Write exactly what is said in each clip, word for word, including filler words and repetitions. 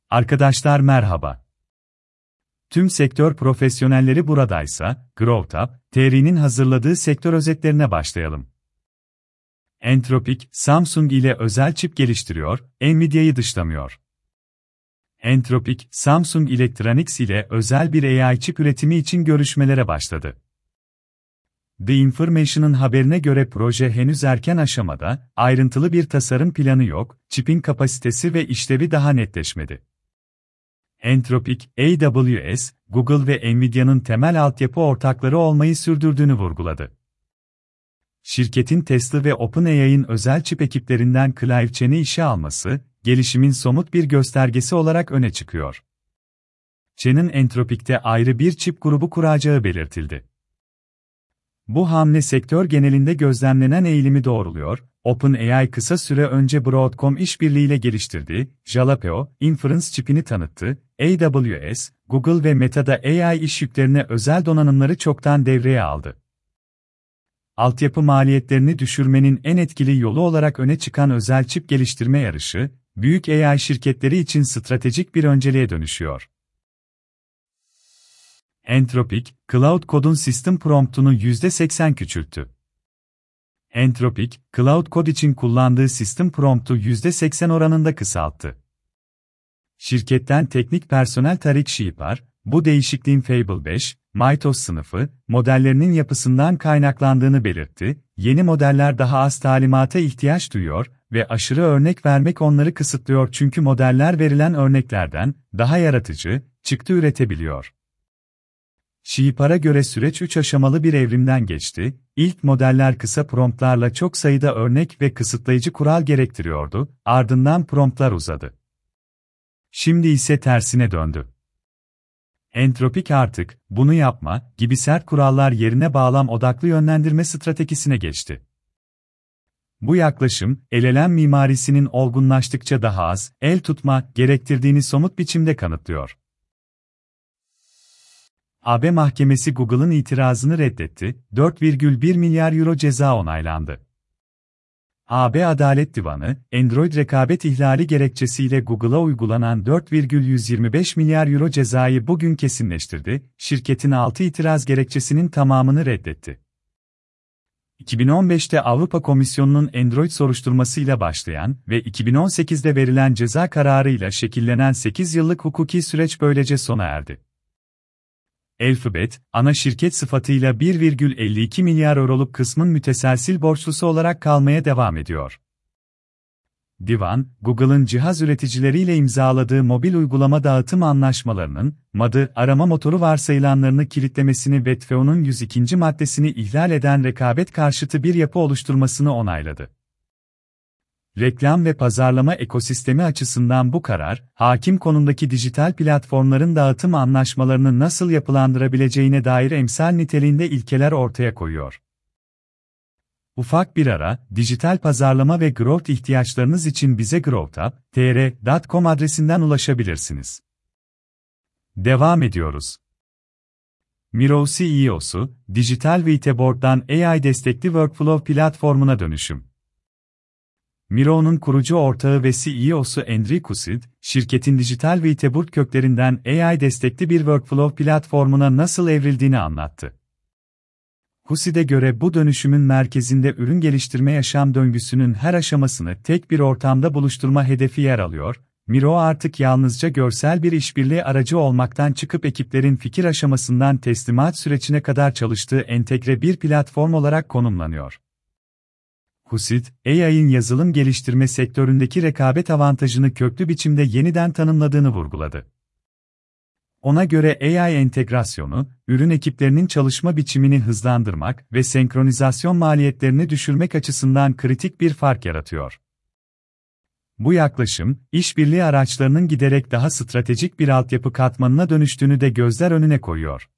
Arkadaşlar merhaba. Tüm sektör profesyonelleri buradaysa, GrowTap, T R'nin hazırladığı sektör özetlerine başlayalım. Entropic, Samsung ile özel çip geliştiriyor, Nvidia'yı dışlamıyor. Entropic, Samsung Electronics ile özel bir A I çip üretimi için görüşmelere başladı. The Information'ın haberine göre proje henüz erken aşamada, ayrıntılı bir tasarım planı yok, çipin kapasitesi ve işlevi daha netleşmedi. Entropic, A W S, Google ve Nvidia'nın temel altyapı ortakları olmayı sürdürdüğünü vurguladı. Şirketin Tesla ve OpenAI'ın özel çip ekiplerinden Clive Chen'i işe alması, gelişimin somut bir göstergesi olarak öne çıkıyor. Chen'in Entropic'te ayrı bir çip grubu kuracağı belirtildi. Bu hamle sektör genelinde gözlemlenen eğilimi doğruluyor. OpenAI kısa süre önce Broadcom işbirliğiyle geliştirdiği Jalapeno Inference çipini tanıttı. A W S, Google ve Meta'da A I iş yüklerine özel donanımları çoktan devreye aldı. Altyapı maliyetlerini düşürmenin en etkili yolu olarak öne çıkan özel çip geliştirme yarışı, büyük A I şirketleri için stratejik bir önceliğe dönüşüyor. Entropic, Cloud Code'un System Prompt'unu yüzde seksen küçülttü. Entropic, Cloud Code için kullandığı System Prompt'u yüzde seksen oranında kısalttı. Şirketten teknik personel Tarik Şiipar, bu değişikliğin Fable beş, Mythos sınıfı, modellerinin yapısından kaynaklandığını belirtti, yeni modeller daha az talimata ihtiyaç duyuyor ve aşırı örnek vermek onları kısıtlıyor çünkü modeller verilen örneklerden daha yaratıcı, çıktı üretebiliyor. Şiipar'a göre süreç üç aşamalı bir evrimden geçti. İlk modeller kısa promptlarla çok sayıda örnek ve kısıtlayıcı kural gerektiriyordu, ardından promptlar uzadı. Şimdi ise tersine döndü. Entropic artık, bunu yapma gibi sert kurallar yerine bağlam odaklı yönlendirme stratejisine geçti. Bu yaklaşım, L L M mimarisinin olgunlaştıkça daha az, el tutma gerektirdiğini somut biçimde kanıtlıyor. A B Mahkemesi Google'ın itirazını reddetti, dört virgül bir milyar euro ceza onaylandı. A B Adalet Divanı, Android rekabet ihlali gerekçesiyle Google'a uygulanan dört virgül yüz yirmi beş milyar euro cezayı bugün kesinleştirdi, şirketin altı itiraz gerekçesinin tamamını reddetti. iki bin on beşte Avrupa Komisyonu'nun Android soruşturmasıyla başlayan ve iki bin on sekizde verilen ceza kararıyla şekillenen sekiz yıllık hukuki süreç böylece sona erdi. Alphabet, ana şirket sıfatıyla bir virgül elli iki milyar euroluk kısmın müteselsil borçlusu olarak kalmaya devam ediyor. Divan, Google'ın cihaz üreticileriyle imzaladığı mobil uygulama dağıtım anlaşmalarının, M A D'ı arama motoru varsayılanlarını kilitlemesini ve T F U'nun yüz ikinci maddesini ihlal eden rekabet karşıtı bir yapı oluşturmasını onayladı. Reklam ve pazarlama ekosistemi açısından bu karar, hakim konumdaki dijital platformların dağıtım anlaşmalarını nasıl yapılandırabileceğine dair emsal niteliğinde ilkeler ortaya koyuyor. Ufak bir ara, dijital pazarlama ve growth ihtiyaçlarınız için bize growtap nokta t r nokta com adresinden ulaşabilirsiniz. Devam ediyoruz. Miro C E O'su, Dijital Whiteboard'dan A I destekli workflow platformuna dönüşüm. Miro'nun kurucu ortağı ve C E O'su Andrew Kusid, şirketin dijital Whiteboard köklerinden A I destekli bir workflow platformuna nasıl evrildiğini anlattı. Kusid'e göre bu dönüşümün merkezinde ürün geliştirme yaşam döngüsünün her aşamasını tek bir ortamda buluşturma hedefi yer alıyor. Miro artık yalnızca görsel bir işbirliği aracı olmaktan çıkıp ekiplerin fikir aşamasından teslimat sürecine kadar çalıştığı entegre bir platform olarak konumlanıyor. Kusid, A I'ın yazılım geliştirme sektöründeki rekabet avantajını köklü biçimde yeniden tanımladığını vurguladı. Ona göre A I entegrasyonu, ürün ekiplerinin çalışma biçimini hızlandırmak ve senkronizasyon maliyetlerini düşürmek açısından kritik bir fark yaratıyor. Bu yaklaşım, işbirliği araçlarının giderek daha stratejik bir altyapı katmanına dönüştüğünü de gözler önüne koyuyor.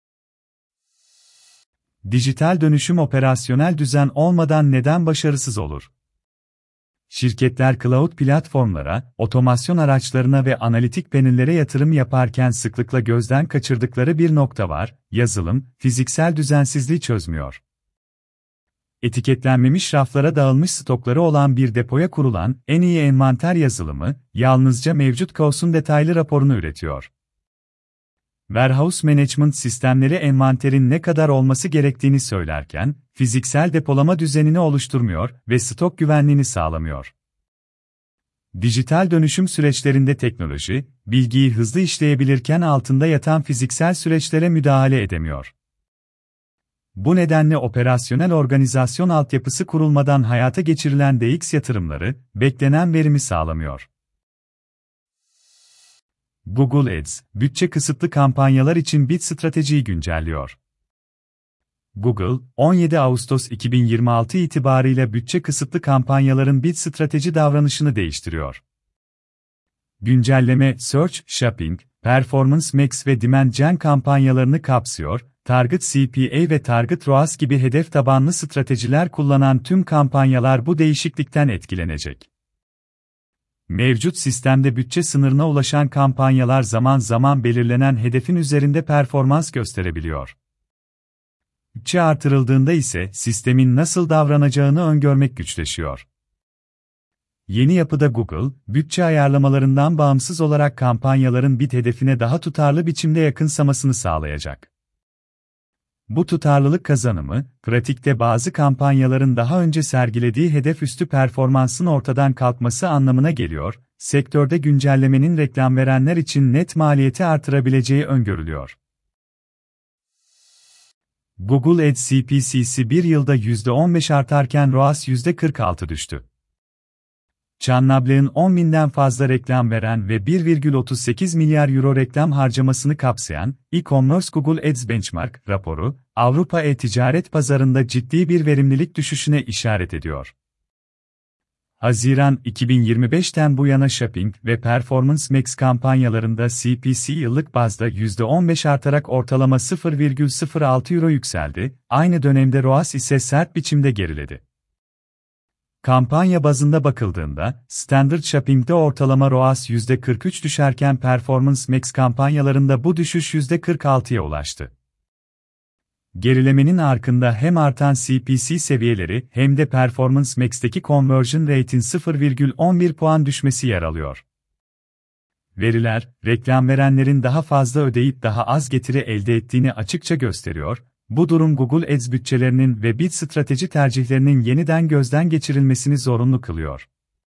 Dijital dönüşüm operasyonel düzen olmadan neden başarısız olur? Şirketler cloud platformlara, otomasyon araçlarına ve analitik panellere yatırım yaparken sıklıkla gözden kaçırdıkları bir nokta var, yazılım, fiziksel düzensizliği çözmüyor. etiketlenmemiş raflara dağılmış stokları olan bir depoya kurulan en iyi envanter yazılımı, yalnızca mevcut kaosun detaylı raporunu üretiyor. Warehouse Management sistemleri envanterin ne kadar olması gerektiğini söylerken, fiziksel depolama düzenini oluşturmuyor ve stok güvenliğini sağlamıyor. Dijital dönüşüm süreçlerinde teknoloji, bilgiyi hızlı işleyebilirken altında yatan fiziksel süreçlere müdahale edemiyor. Bu nedenle operasyonel organizasyon altyapısı kurulmadan hayata geçirilen D X yatırımları, beklenen verimi sağlamıyor. Google Ads, bütçe kısıtlı kampanyalar için bid stratejiyi güncelliyor. Google, on yedi Ağustos iki bin yirmi altı itibarıyla bütçe kısıtlı kampanyaların bid strateji davranışını değiştiriyor. Güncelleme, Search, Shopping, Performance Max ve Demand Gen kampanyalarını kapsıyor, Target C P A ve Target R O A S gibi hedef tabanlı stratejiler kullanan tüm kampanyalar bu değişiklikten etkilenecek. Mevcut sistemde bütçe sınırına ulaşan kampanyalar zaman zaman belirlenen hedefin üzerinde performans gösterebiliyor. Bütçe artırıldığında ise sistemin nasıl davranacağını öngörmek güçleşiyor. Yeni yapıda Google, bütçe ayarlamalarından bağımsız olarak kampanyaların bid hedefine daha tutarlı biçimde yakınsamasını sağlayacak. Bu tutarlılık kazanımı, pratikte bazı kampanyaların daha önce sergilediği hedef üstü performansın ortadan kalkması anlamına geliyor, sektörde güncellemenin reklam verenler için net maliyeti artırabileceği öngörülüyor. Google Ads C P C'si bir yılda yüzde on beş artarken R O A S yüzde kırk altı düştü. Çannabla'nın on binden fazla reklam veren ve bir virgül otuz sekiz milyar euro reklam harcamasını kapsayan e-commerce Google Ads Benchmark raporu, Avrupa e-ticaret pazarında ciddi bir verimlilik düşüşüne işaret ediyor. Haziran iki bin yirmi beşten bu yana Shopping ve Performance Max kampanyalarında C P C yıllık bazda yüzde on beş artarak ortalama sıfır virgül sıfır altı euro yükseldi, aynı dönemde R O A S ise sert biçimde geriledi. Kampanya bazında bakıldığında, Standard Shopping'de ortalama R O A S yüzde kırk üç düşerken Performance Max kampanyalarında bu düşüş yüzde kırk altıya ulaştı. Gerilemenin arkında hem artan C P C seviyeleri hem de Performance Max'teki Conversion Rate'in sıfır virgül on bir puan düşmesi yer alıyor. Veriler, reklam verenlerin daha fazla ödeyip daha az getiri elde ettiğini açıkça gösteriyor. Bu durum Google Ads bütçelerinin ve bid strateji tercihlerinin yeniden gözden geçirilmesini zorunlu kılıyor.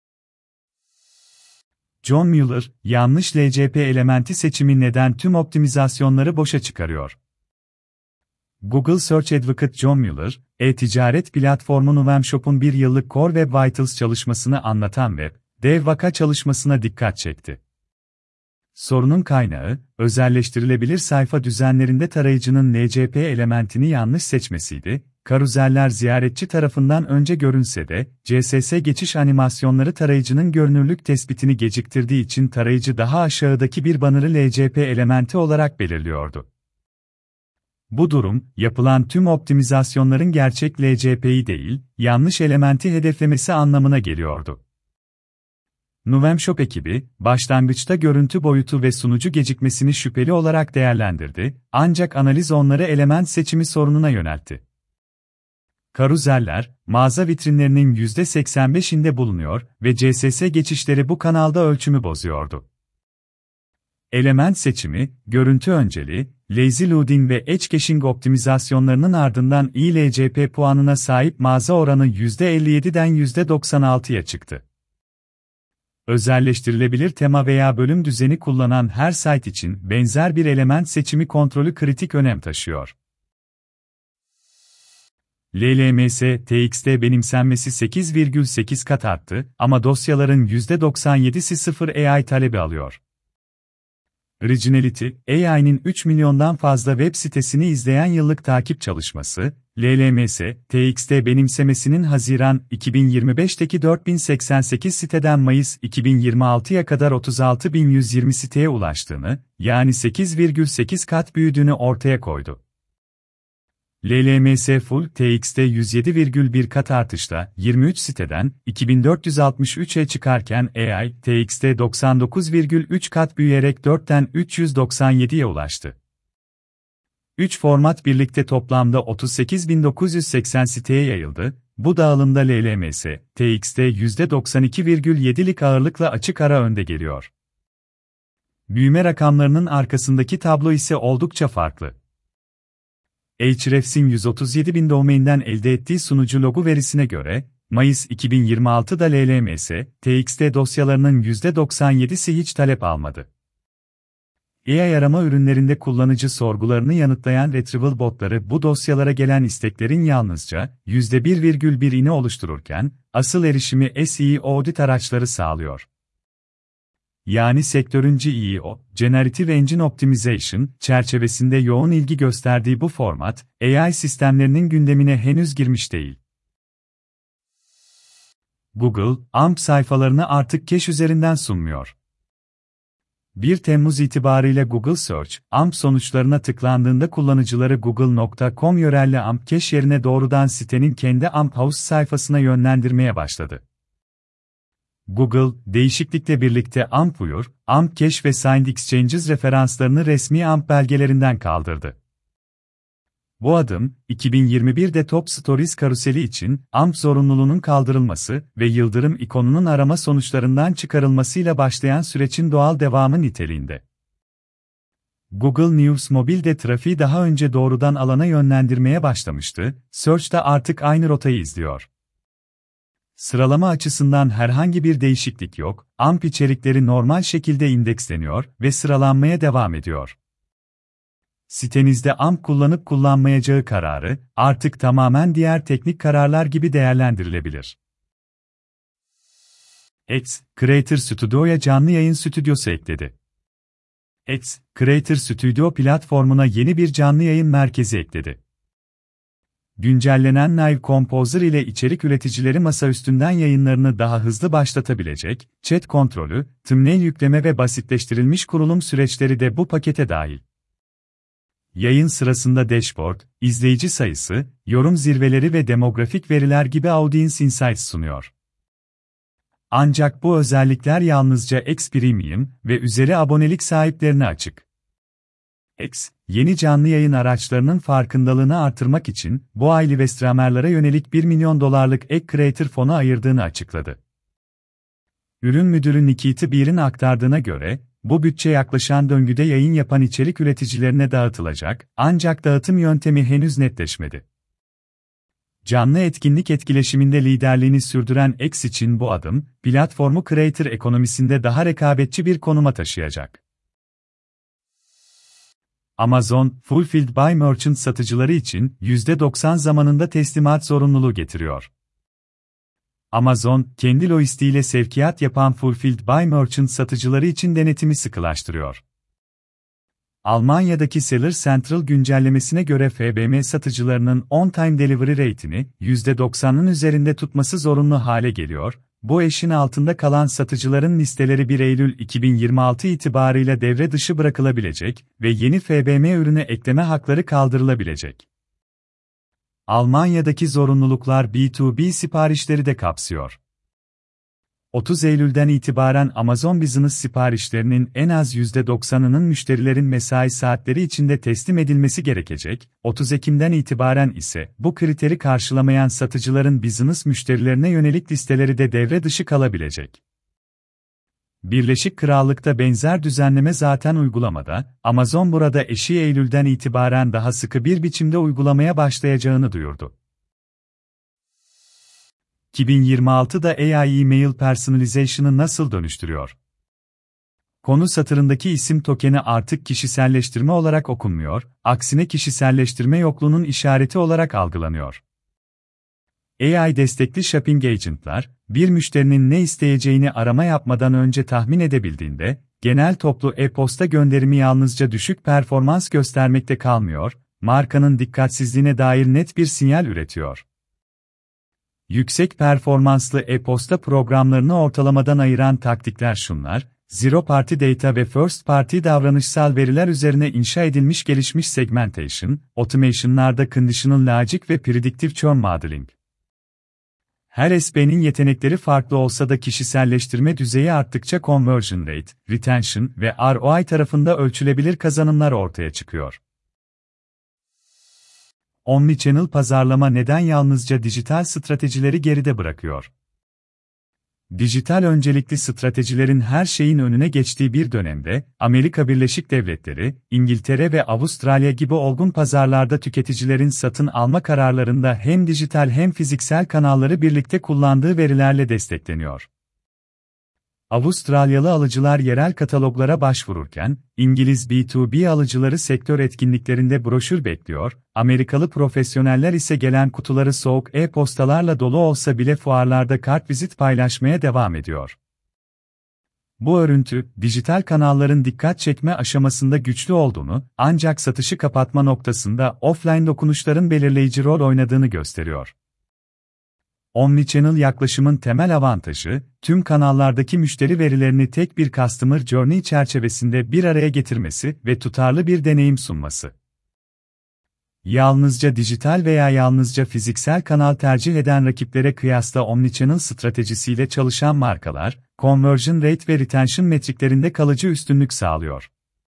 John Mueller, yanlış L C P elementi seçimi neden tüm optimizasyonları boşa çıkarıyor? Google Search Advocate John Mueller, e-ticaret platformu Novemshop'un bir yıllık Core Web Vitals çalışmasını anlatan Web Dev vaka çalışmasına dikkat çekti. Sorunun kaynağı, özelleştirilebilir sayfa düzenlerinde tarayıcının L C P elementini yanlış seçmesiydi. Karuzeller ziyaretçi tarafından önce görünse de, C S S geçiş animasyonları tarayıcının görünürlük tespitini geciktirdiği için tarayıcı daha aşağıdaki bir banner'ı L C P elementi olarak belirliyordu. Bu durum, yapılan tüm optimizasyonların gerçek L C P'yi değil, yanlış elementi hedeflemesi anlamına geliyordu. Novemshop ekibi, başlangıçta görüntü boyutu ve sunucu gecikmesini şüpheli olarak değerlendirdi, ancak analiz onları element seçimi sorununa yöneltti. Karuzeller, mağaza vitrinlerinin yüzde seksen beşinde bulunuyor ve C S S geçişleri bu kanalda ölçümü bozuyordu. Element seçimi, görüntü önceli, lazy loading ve edge caching optimizasyonlarının ardından iyi L C P puanına sahip mağaza oranı yüzde elli yediden yüzde doksan altıya çıktı. Özelleştirilebilir tema veya bölüm düzeni kullanan her site için benzer bir element seçimi kontrolü kritik önem taşıyor. L L M S T X T benimsenmesi sekiz virgül sekiz kat arttı ama dosyaların yüzde doksan yedisi sıfır A I talebi alıyor. Originality, A I'nin üç milyondan fazla web sitesini izleyen yıllık takip çalışması, L L M S T X T benimsemesinin Haziran iki bin yirmi beşteki dört bin seksen sekiz siteden Mayıs iki bin yirmi altıya kadar otuz altı bin yüz yirmi siteye ulaştığını, yani sekiz virgül sekiz kat büyüdüğünü ortaya koydu. L L M S Full T X T yüz yedi virgül bir kat artışla yirmi üç siteden iki bin dört yüz altmış üçe çıkarken A I T X T doksan dokuz virgül üç kat büyüyerek dörtten üç yüz doksan yediye ulaştı. üç format birlikte toplamda otuz sekiz bin dokuz yüz seksen siteye yayıldı. Bu dağılımda L L M S, T X'te yüzde doksan iki virgül yedilik ağırlıkla açık ara önde geliyor. Büyüme rakamlarının arkasındaki tablo ise oldukça farklı. Ahrefs'in yüz otuz yedi bin domainden elde ettiği sunucu logu verisine göre, Mayıs iki bin yirmi altıda L L M S, T X'te dosyalarının yüzde doksan yedisi hiç talep almadı. A I arama ürünlerinde kullanıcı sorgularını yanıtlayan Retrieval botları bu dosyalara gelen isteklerin yalnızca yüzde bir virgül birini oluştururken, asıl erişimi S E O audit araçları sağlıyor. Yani sektörün G E O, Generative Engine Optimization, çerçevesinde yoğun ilgi gösterdiği bu format, A I sistemlerinin gündemine henüz girmiş değil. Google, A M P sayfalarını artık cache üzerinden sunmuyor. bir Temmuz itibarıyla Google Search, A M P sonuçlarına tıklandığında kullanıcıları google nokta com yörelli A M P cache yerine doğrudan sitenin kendi A M P House sayfasına yönlendirmeye başladı. Google, değişiklikle birlikte A M P Uyur, A M P Cache ve Signed Exchanges referanslarını resmi A M P belgelerinden kaldırdı. Bu adım, iki bin yirmi birde Top Stories karuseli için A M P zorunluluğunun kaldırılması ve yıldırım ikonunun arama sonuçlarından çıkarılmasıyla başlayan sürecin doğal devamı niteliğinde. Google News Mobile'de trafiği daha önce doğrudan alana yönlendirmeye başlamıştı, Search'ta artık aynı rotayı izliyor. Sıralama açısından herhangi bir değişiklik yok, A M P içerikleri normal şekilde indeksleniyor ve sıralanmaya devam ediyor. Sitenizde A M P kullanıp kullanmayacağı kararı, artık tamamen diğer teknik kararlar gibi değerlendirilebilir. X, Creator Studio'ya canlı yayın stüdyosu ekledi. X, Creator Studio platformuna yeni bir canlı yayın merkezi ekledi. Güncellenen Live Composer ile içerik üreticileri masaüstünden yayınlarını daha hızlı başlatabilecek, chat kontrolü, thumbnail yükleme ve basitleştirilmiş kurulum süreçleri de bu pakete dahil. Yayın sırasında dashboard, izleyici sayısı, yorum zirveleri ve demografik veriler gibi Audience Insights sunuyor. Ancak bu özellikler yalnızca X Premium ve üzeri abonelik sahiplerine açık. X, yeni canlı yayın araçlarının farkındalığını artırmak için bu ay live streamerlara yönelik bir milyon dolarlık ek creator fonu ayırdığını açıkladı. Ürün müdürü Nikita Beer'in aktardığına göre, bu bütçe yaklaşan döngüde yayın yapan içerik üreticilerine dağıtılacak, ancak dağıtım yöntemi henüz netleşmedi. Canlı etkinlik etkileşiminde liderliğini sürdüren X için bu adım, platformu creator ekonomisinde daha rekabetçi bir konuma taşıyacak. Amazon, Fulfilled by Merchant satıcıları için yüzde doksan zamanında teslimat zorunluluğu getiriyor. Amazon, kendi lojistiğiyle sevkiyat yapan Fulfilled by Merchant satıcıları için denetimi sıkılaştırıyor. Almanya'daki Seller Central güncellemesine göre F B M satıcılarının on-time delivery rate'ini yüzde doksanın üzerinde tutması zorunlu hale geliyor. Bu eşin altında kalan satıcıların listeleri bir Eylül iki bin yirmi altı itibarıyla devre dışı bırakılabilecek ve yeni F B M ürüne ekleme hakları kaldırılabilecek. Almanya'daki zorunluluklar B iki B siparişleri de kapsıyor. otuz Eylül'den itibaren Amazon Business siparişlerinin en az yüzde doksanının müşterilerin mesai saatleri içinde teslim edilmesi gerekecek, otuz Ekim'den itibaren ise bu kriteri karşılamayan satıcıların business müşterilerine yönelik listeleri de devre dışı kalabilecek. Birleşik Krallık'ta benzer düzenleme zaten uygulamada, Amazon burada eşi Eylül'den itibaren daha sıkı bir biçimde uygulamaya başlayacağını duyurdu. iki bin yirmi altıda A I e-mail personalization'ı nasıl dönüştürüyor? Konu satırındaki isim tokeni artık kişiselleştirme olarak okunmuyor, aksine kişiselleştirme yokluğunun işareti olarak algılanıyor. A I destekli shopping agent'lar, bir müşterinin ne isteyeceğini arama yapmadan önce tahmin edebildiğinde, genel toplu e-posta gönderimi yalnızca düşük performans göstermekte kalmıyor, markanın dikkatsizliğine dair net bir sinyal üretiyor. Yüksek performanslı e-posta programlarını ortalamadan ayıran taktikler şunlar: Zero Party Data ve First Party davranışsal veriler üzerine inşa edilmiş gelişmiş segmentation, automation'larda conditional logic ve predictive churn modeling. Her S P'nin yetenekleri farklı olsa da kişiselleştirme düzeyi arttıkça conversion rate, retention ve R O I tarafında ölçülebilir kazanımlar ortaya çıkıyor. Omnichannel pazarlama neden yalnızca dijital stratejileri geride bırakıyor? Dijital öncelikli stratejilerin her şeyin önüne geçtiği bir dönemde, Amerika Birleşik Devletleri, İngiltere ve Avustralya gibi olgun pazarlarda tüketicilerin satın alma kararlarında hem dijital hem fiziksel kanalları birlikte kullandığı verilerle destekleniyor. Avustralyalı alıcılar yerel kataloglara başvururken, İngiliz B iki B alıcıları sektör etkinliklerinde broşür bekliyor, Amerikalı profesyoneller ise gelen kutuları soğuk e-postalarla dolu olsa bile fuarlarda kartvizit paylaşmaya devam ediyor. Bu örüntü, dijital kanalların dikkat çekme aşamasında güçlü olduğunu, ancak satışı kapatma noktasında offline dokunuşların belirleyici rol oynadığını gösteriyor. Omnichannel yaklaşımın temel avantajı, tüm kanallardaki müşteri verilerini tek bir Customer Journey çerçevesinde bir araya getirmesi ve tutarlı bir deneyim sunması. Yalnızca dijital veya yalnızca fiziksel kanal tercih eden rakiplere kıyasla Omnichannel stratejisiyle çalışan markalar, conversion rate ve retention metriklerinde kalıcı üstünlük sağlıyor.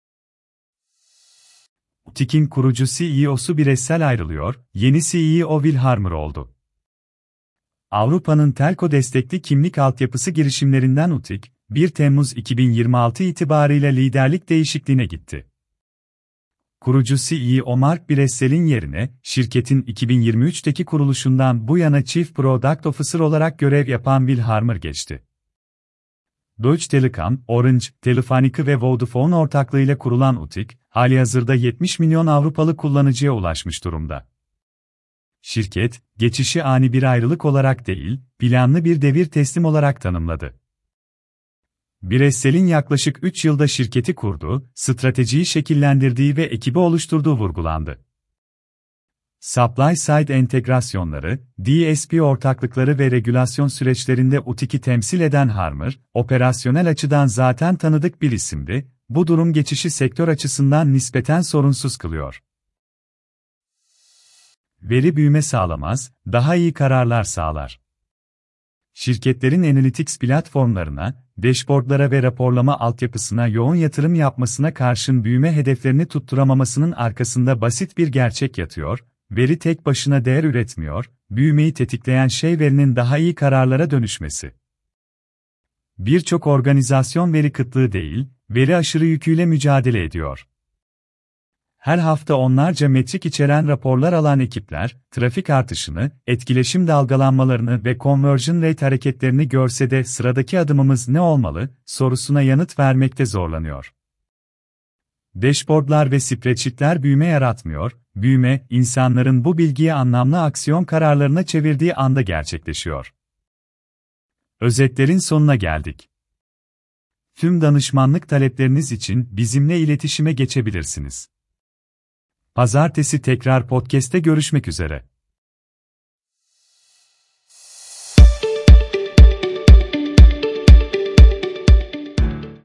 Utik'in kurucu C E O'su bireysel ayrılıyor, yeni C E O Will Harmer oldu. Avrupa'nın telko destekli kimlik altyapısı girişimlerinden Utik, bir Temmuz iki bin yirmi altı itibarıyla liderlik değişikliğine gitti. Kurucu C E O Mark Bressel'in yerine, şirketin iki bin yirmi üçteki kuruluşundan bu yana Chief Product Officer olarak görev yapan Will Harmer geçti. Deutsche Telekom, Orange, Telefónica ve Vodafone ortaklığıyla kurulan Utik, halihazırda yetmiş milyon Avrupalı kullanıcıya ulaşmış durumda. Şirket, geçişi ani bir ayrılık olarak değil, planlı bir devir teslim olarak tanımladı. Bressel'in yaklaşık üç yılda şirketi kurduğu, stratejiyi şekillendirdiği ve ekibi oluşturduğu vurgulandı. Supply side entegrasyonları, D S P ortaklıkları ve regülasyon süreçlerinde Utik'i temsil eden Harmer, operasyonel açıdan zaten tanıdık bir isimdi, bu durum geçişi sektör açısından nispeten sorunsuz kılıyor. Veri büyüme sağlamaz, daha iyi kararlar sağlar. Şirketlerin analytics platformlarına, dashboardlara ve raporlama altyapısına yoğun yatırım yapmasına karşın büyüme hedeflerini tutturamamasının arkasında basit bir gerçek yatıyor, veri tek başına değer üretmiyor, büyümeyi tetikleyen şey verinin daha iyi kararlara dönüşmesi. Birçok organizasyon veri kıtlığı değil, veri aşırı yüküyle mücadele ediyor. Her hafta onlarca metrik içeren raporlar alan ekipler, trafik artışını, etkileşim dalgalanmalarını ve conversion rate hareketlerini görse de sıradaki adımımız ne olmalı sorusuna yanıt vermekte zorlanıyor. Dashboardlar ve spreadsheetler büyüme yaratmıyor, büyüme, insanların bu bilgiyi anlamlı aksiyon kararlarına çevirdiği anda gerçekleşiyor. Özetlerin sonuna geldik. Tüm danışmanlık talepleriniz için bizimle iletişime geçebilirsiniz. Pazartesi tekrar podcast'te görüşmek üzere.